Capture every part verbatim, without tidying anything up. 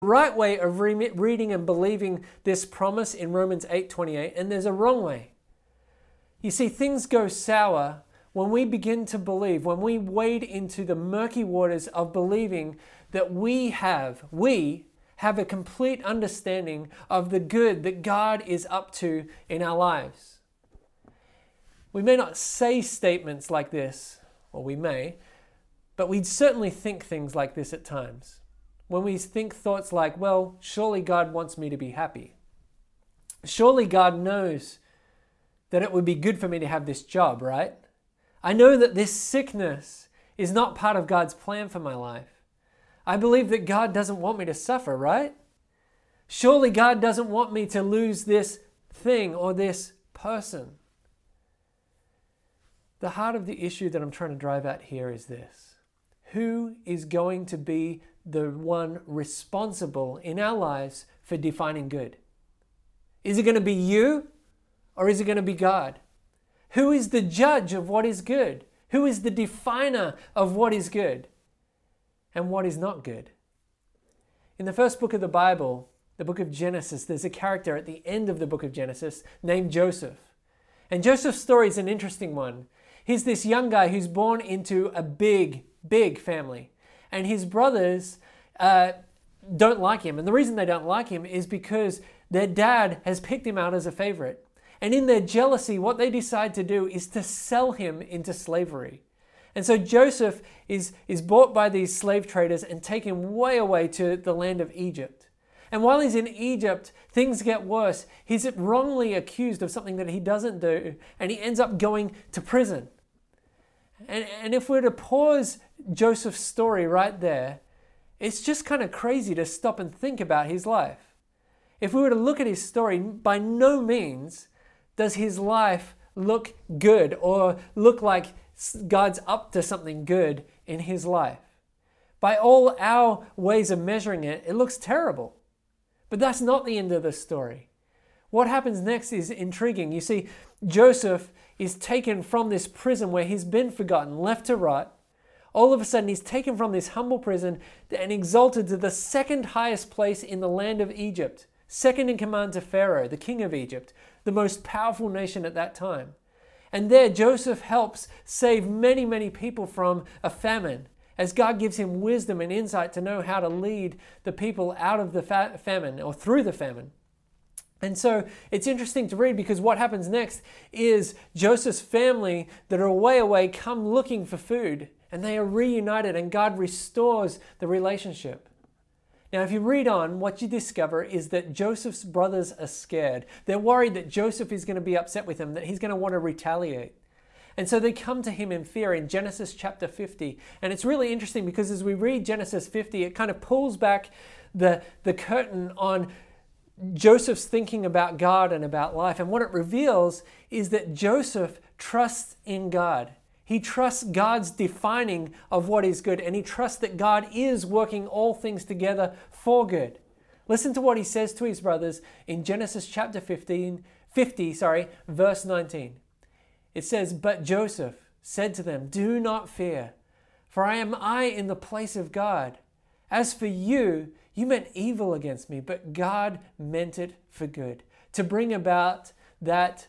right way of re- reading and believing this promise in Romans eight twenty-eight, and there's a wrong way. You see, things go sour when we begin to believe, when we wade into the murky waters of believing that we have, we have a complete understanding of the good that God is up to in our lives. We may not say statements like this, or we may, but we certainly think things like this at times. When we think thoughts like, well, surely God wants me to be happy. Surely God knows that it would be good for me to have this job, right? I know that this sickness is not part of God's plan for my life. I believe that God doesn't want me to suffer, right? Surely God doesn't want me to lose this thing or this person. The heart of the issue that I'm trying to drive at here is this. Who is going to be the one responsible in our lives for defining good? Is it going to be you or is it going to be God? Who is the judge of what is good? Who is the definer of what is good and what is not good? In the first book of the Bible, the book of Genesis, there's a character at the end of the book of Genesis named Joseph. And Joseph's story is an interesting one. He's this young guy who's born into a big, big family. And his brothers uh, don't like him. And the reason they don't like him is because their dad has picked him out as a favorite. And in their jealousy, what they decide to do is to sell him into slavery. And so Joseph is, is bought by these slave traders and taken way away to the land of Egypt. And while he's in Egypt, things get worse. He's wrongly accused of something that he doesn't do, and he ends up going to prison. And, and if we're to pause Joseph's story right there, it's just kind of crazy to stop and think about his life. If we were to look at his story, by no means does his life look good or look like God's up to something good in his life. By all our ways of measuring it, it looks terrible. But that's not the end of the story. What happens next is intriguing. You see, Joseph is taken from this prison where he's been forgotten, left to rot. All of a sudden, he's taken from this humble prison and exalted to the second highest place in the land of Egypt, second in command to Pharaoh, the king of Egypt, the most powerful nation at that time. And there, Joseph helps save many, many people from a famine, as God gives him wisdom and insight to know how to lead the people out of the fa- famine or through the famine. And so it's interesting to read because what happens next is Joseph's family that are way away come looking for food, and they are reunited, and God restores the relationship. Now, if you read on, what you discover is that Joseph's brothers are scared. They're worried that Joseph is going to be upset with them, that he's going to want to retaliate. And so they come to him in fear in Genesis chapter fifty. And it's really interesting because as we read Genesis fifty, it kind of pulls back the, the curtain on Joseph's thinking about God and about life. And what it reveals is that Joseph trusts in God. He trusts God's defining of what is good, and he trusts that God is working all things together for good. Listen to what he says to his brothers in Genesis chapter fifteen, fifty, sorry, verse nineteen. It says, "But Joseph said to them, 'Do not fear, for I am I in the place of God. As for you, you meant evil against me, but God meant it for good, to bring about that,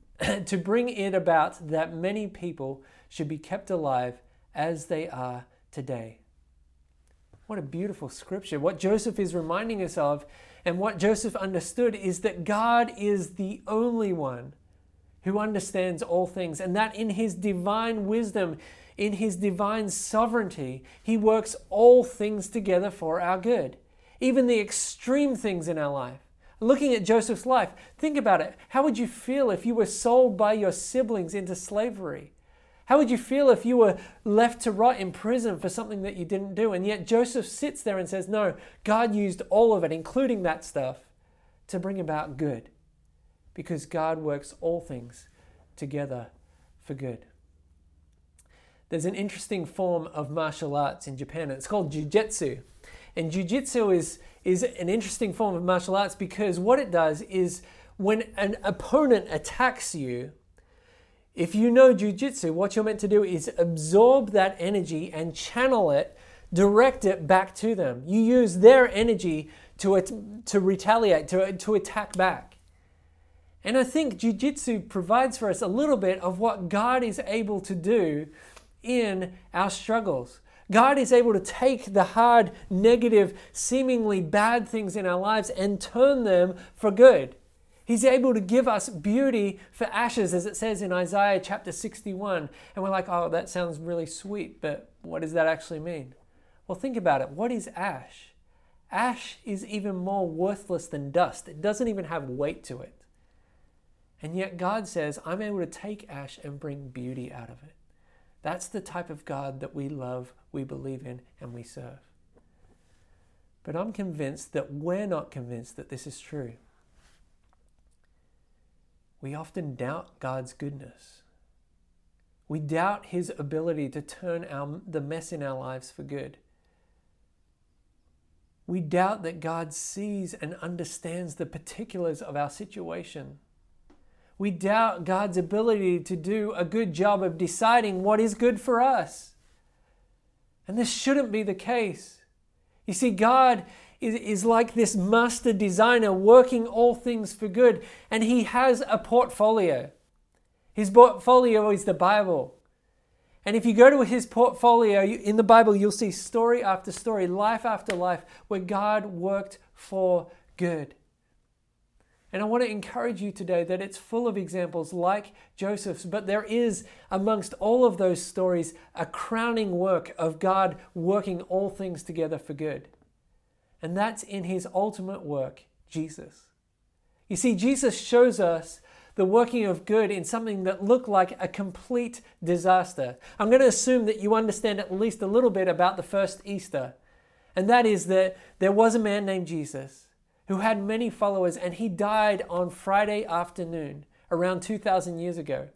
to bring it about that many people should be kept alive as they are today.'" What a beautiful scripture. What Joseph is reminding us of, and what Joseph understood, is that God is the only one who understands all things, and that in his divine wisdom, in his divine sovereignty, he works all things together for our good. Even the extreme things in our life. Looking at Joseph's life, think about it. How would you feel if you were sold by your siblings into slavery? How would you feel if you were left to rot in prison for something that you didn't do? And yet Joseph sits there and says, no, God used all of it, including that stuff, to bring about good. Because God works all things together for good. There's an interesting form of martial arts in Japan. It's called Jiu-Jitsu. And Jiu-Jitsu is, is an interesting form of martial arts because what it does is when an opponent attacks you, if you know Jiu-Jitsu, what you're meant to do is absorb that energy and channel it, direct it back to them. You use their energy to, to retaliate, to, to attack back. And I think jiu-jitsu provides for us a little bit of what God is able to do in our struggles. God is able to take the hard, negative, seemingly bad things in our lives and turn them for good. He's able to give us beauty for ashes, as it says in Isaiah chapter sixty-one. And we're like, oh, that sounds really sweet, but what does that actually mean? Well, think about it. What is ash? Ash is even more worthless than dust. It doesn't even have weight to it. And yet God says, I'm able to take ash and bring beauty out of it. That's the type of God that we love, we believe in, and we serve. But I'm convinced that we're not convinced that this is true. We often doubt God's goodness. We doubt His ability to turn our, the mess in our lives for good. We doubt that God sees and understands the particulars of our situation. We doubt God's ability to do a good job of deciding what is good for us. And this shouldn't be the case. You see, God is, is like this master designer working all things for good, and He has a portfolio. His portfolio is the Bible. And if you go to His portfolio in the Bible, you'll see story after story, life after life, where God worked for good. And I want to encourage you today that it's full of examples like Joseph's, but there is amongst all of those stories a crowning work of God working all things together for good. And that's in His ultimate work, Jesus. You see, Jesus shows us the working of good in something that looked like a complete disaster. I'm going to assume that you understand at least a little bit about the first Easter. And that is that there was a man named Jesus who had many followers, and he died on Friday afternoon, around two thousand years ago.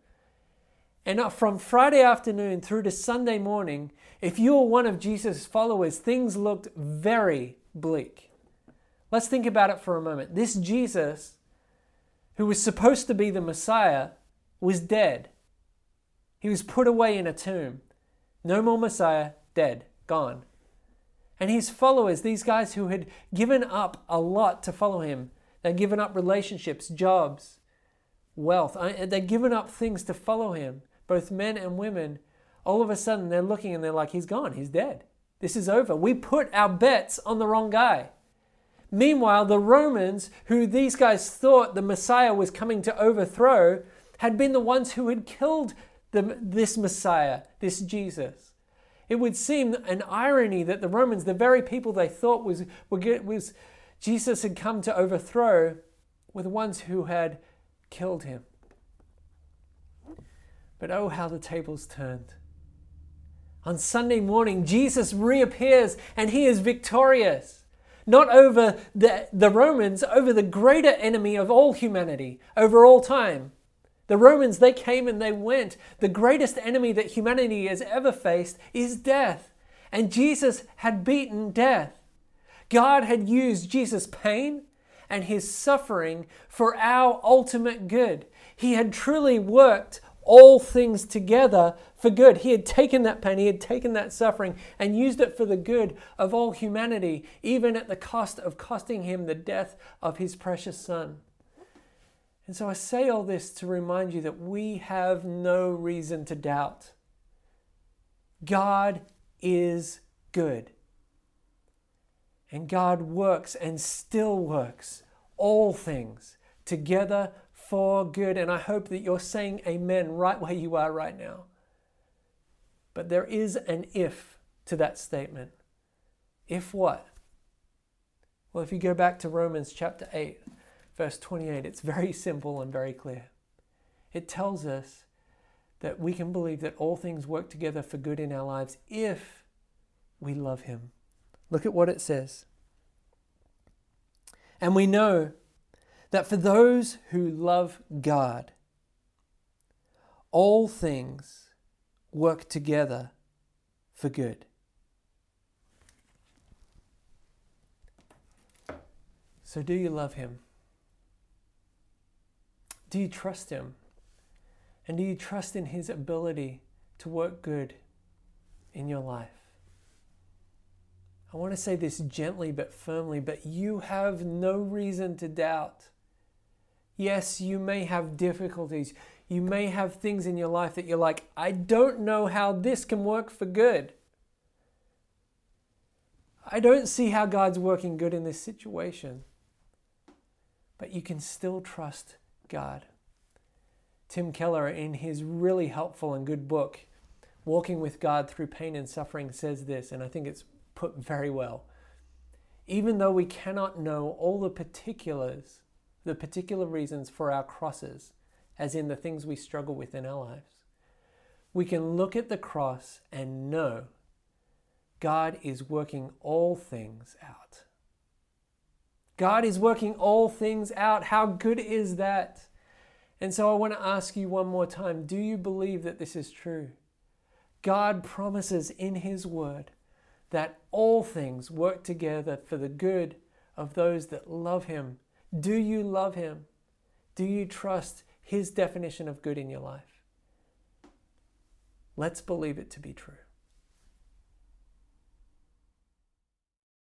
And from Friday afternoon through to Sunday morning, if you were one of Jesus' followers, things looked very bleak. Let's think about it for a moment. This Jesus, who was supposed to be the Messiah, was dead. He was put away in a tomb. No more Messiah, dead, gone. And His followers, these guys who had given up a lot to follow Him, they'd given up relationships, jobs, wealth, they'd given up things to follow Him, both men and women. All of a sudden they're looking and they're like, He's gone, He's dead. This is over. We put our bets on the wrong guy. Meanwhile, the Romans, who these guys thought the Messiah was coming to overthrow, had been the ones who had killed the, this Messiah, this Jesus. It would seem an irony that the Romans, the very people they thought was, was Jesus had come to overthrow, were the ones who had killed Him. But oh, how the tables turned. On Sunday morning, Jesus reappears and He is victorious. Not over the, the Romans, over the greater enemy of all humanity, over all time. The Romans, they came and they went. The greatest enemy that humanity has ever faced is death. And Jesus had beaten death. God had used Jesus' pain and His suffering for our ultimate good. He had truly worked all things together for good. He had taken that pain, He had taken that suffering and used it for the good of all humanity, even at the cost of costing Him the death of His precious Son. And so I say all this to remind you that we have no reason to doubt. God is good. And God works and still works all things together for good. And I hope that you're saying amen right where you are right now. But there is an if to that statement. If what? Well, if you go back to Romans chapter eight, verse twenty-eight, it's very simple and very clear. It tells us that we can believe that all things work together for good in our lives if we love Him. Look at what it says. And we know that for those who love God, all things work together for good. So do you love Him? Do you trust Him? And do you trust in His ability to work good in your life? I want to say this gently but firmly, but you have no reason to doubt. Yes, you may have difficulties. You may have things in your life that you're like, I don't know how this can work for good. I don't see how God's working good in this situation. But you can still trust God. Tim Keller, in his really helpful and good book, Walking with God Through Pain and Suffering, says this, and I think it's put very well. Even though we cannot know all the particulars, the particular reasons for our crosses, as in the things we struggle with in our lives, we can look at the cross and know God is working all things out. God is working all things out. How good is that? And so I want to ask you one more time, do you believe that this is true? God promises in His Word that all things work together for the good of those that love Him. Do you love Him? Do you trust His definition of good in your life? Let's believe it to be true.